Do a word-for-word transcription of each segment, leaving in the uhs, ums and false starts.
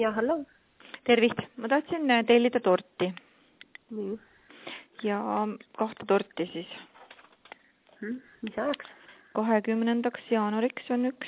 Ja, hallo. Tervist, ma tahtsin tellida torti. Nii. Ja kahte torti siis. Hmm, mis ajaks? kahekümnendaks jaanuariks on üks.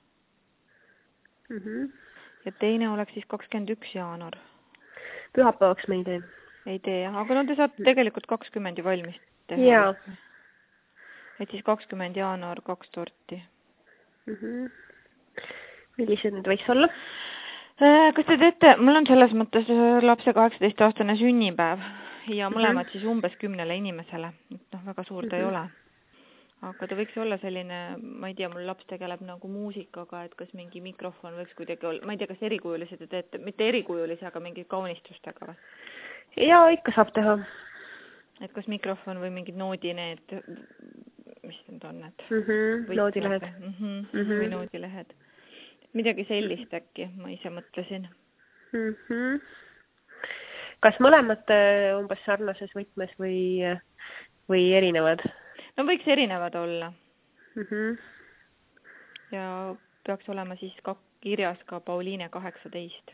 Mm -hmm. Ja teine oleks siis kakskümmend üks jaanuar. Pühapäevaks me ei tee. Ei tee, jah. Aga no te saate tegelikult kakskümmend ju valmis teha. Jaa. Et siis kakskümmend jaanuar kaks torti. Mm -hmm. Millised need võiks olla? Kas te teete, mul on selles mõttes lapse kaheksateist aastane sünnipäev ja mõlemad mm -hmm. siis umbes kümnele inimesele. Et noh, väga suur ta mm -hmm. ei ole. Aga ta võiks olla selline, ma ei tea, mul laps tegeleb nagu muusikaga, et kas mingi mikrofon võiks kuidagi olla, ma ei tea, kas erikujulised te teete, mitte erikujulisi, aga mingid kaunistustega või? Jaa, ikka saab teha. Et kas mikrofon või mingid noodi need, mis need on need? Mm -hmm. Noodilehed. Mm -hmm. Mm -hmm. Või noodilehed. Midagi sellist äkki, ma ise mõtlesin. Mm -hmm. Kas mõlemad umbes sarnases võtmes või, või erinevad? No võiks erinevad olla. Mm -hmm. Ja peaks olema siis ka kirjas ka Pauliine kaheksateist.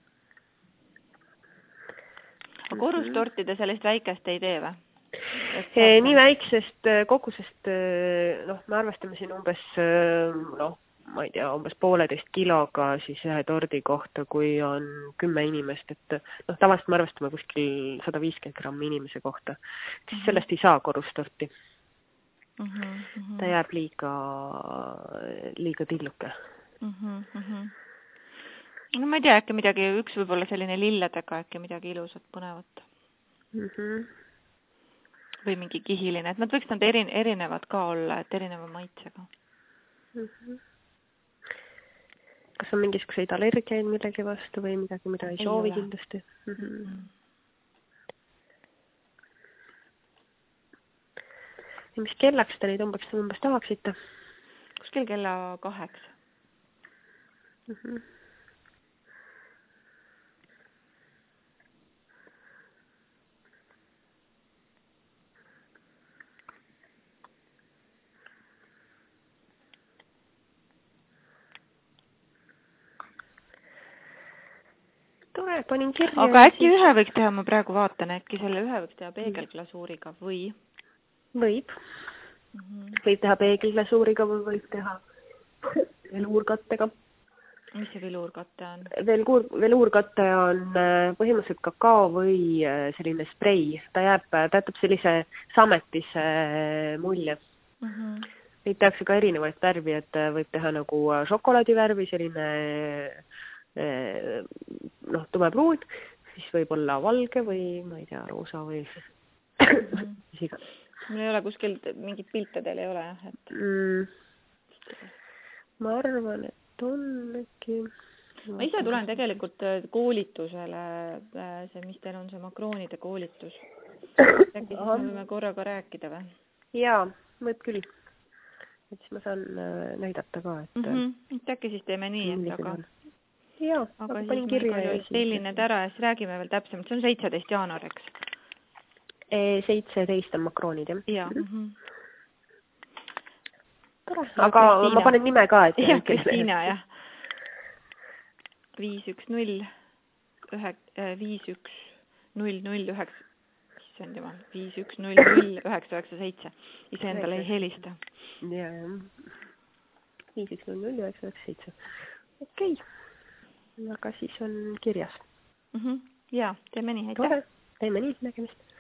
Aga korustortide sellist väikest ei tee või? E, nii väiksest kogusest, noh, me arvestame siin umbes, noh, ma ei tea, umbes pooleteist kiloga siis ühe tordi kohta, kui on kümme inimest, et noh, tavaliselt me arvestame kuskil sada viiskümmend grammi inimese kohta. Siis mm -hmm. sellest ei saa korustorti. Mm -hmm. Ta jääb liiga, liiga tilluke. Mm -hmm. Mm -hmm. No ma ei tea, äkki midagi, üks võib olla selline lilledega, äkki midagi ilusat, põnevat. Mm -hmm. Või mingi kihiline, et nad võiks nad eri, erinevad ka olla, et erineva maitsega. Mm -hmm. Kas on mingisuguseid allergiaid millegi vastu või midagi, mida ei, ei soovi ole. Kindlasti? Mm -hmm. Mm. Ja mis kellaks te neid umbes, umbes tahaksite? Kuskil kella kaheksa. Mm -hmm. Tore, panin kirja. Aga äkki siis... ühe võiks teha, ma praegu vaatan, äkki selle ühe võiks teha peegelglasuuriga või? Võib. Mm -hmm. Võib teha peegelglasuuriga või võib teha veluurkattega. Mis see veluurkatte on? Veluur, veluurkatte on põhimõtteliselt kakao või selline sprei. Ta jääb, ta jätab sellise sametise mulje. Mm -hmm. Neid tehakse ka erinevaid värvi, et võib teha nagu šokolaadivärvi, selline noh, tumepruun, siis võib olla valge või ma ei tea, roosa või mm. mis iga. Mul ei ole kuskil, mingit pilte teil ei ole, jah? Et... Mm. Ma arvan, et on äkki... Ma ise tulen tegelikult koolitusele, see, mis teil on see makroonide koolitus. Äkki siis me võime korraga rääkida või? Jaa, võib küll. Et siis ma saan näidata ka, et... Mm -hmm. Äkki siis teeme nii, et aga... Jaa, aga siis ma tellin need ära ja siis räägime veel täpsemalt. See on seitseteist jaanuar, eks? seitseteist on makroonid, jah? Jaa. Mm -hmm. Tore, aga Kristiina. Ma panen nime ka, et... Jah, Kristiina, jah. viis üks null ühe, viis üks null null üheksa, issand jumal, viis üks null null üheksa üheksa seitse. Ise endale ei helista. Jaa, jah. viis üks null null üheksa üheksa seitse. Okei. Aga siis on kirjas. Mm -hmm. Jaa, teeme nii, aitäh. Teeme nii, nägemist.